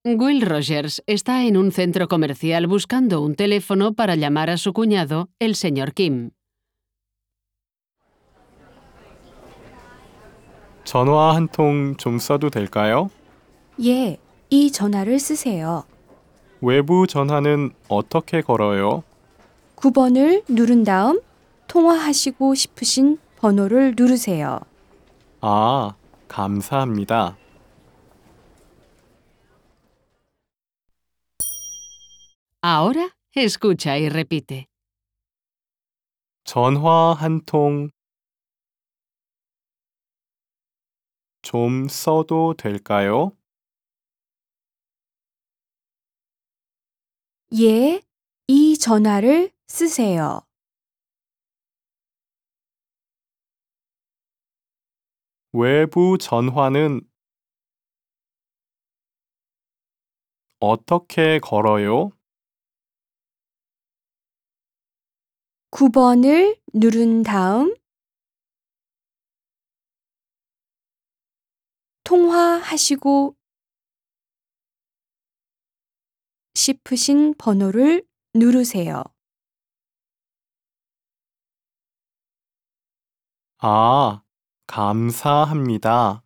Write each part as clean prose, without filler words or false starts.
Will Rogers está en un centro comercial buscando un teléfono para llamar a su cuñado, el señor Kim. 전화 한 통 좀 써도 될까요? 예, 이 전화를 쓰세요. 외부 전화는 어떻게 걸어요? 9번을 누른 다음 통화하시고 싶으신 번호를 누르세요. 아, 감사합니다. Ahora, escucha y repite. 전화 한 통 좀 써도 될까요? 예, 이 전화를 쓰세요. 외부 전화는 어떻게 걸어요? 9번을 누른 다음 통화하시고 싶으신 번호를 누르세요. 아, 감사합니다.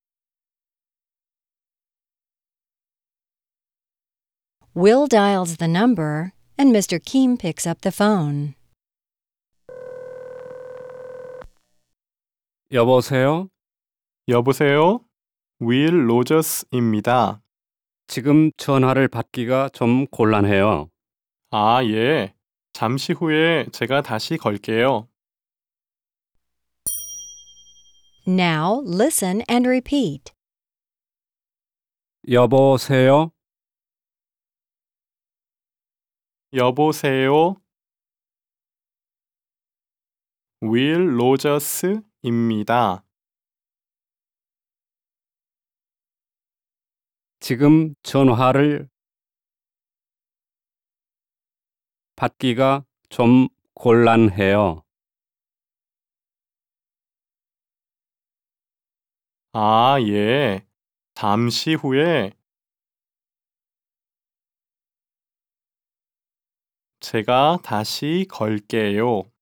Will dials the number, and Mr. Kim picks up the phone. 여보세요? 여보세요? 윌 로저스입니다. 지금 전화를 받기가 좀 곤란해요. 아, 예. 잠시 후에 제가 다시 걸게요. Now listen and repeat. 여보세요? 여보세요? 윌 로저스입니다. 지금 전화를 받기가 좀 곤란해요. 아, 예. 잠시 후에 제가 다시 걸게요.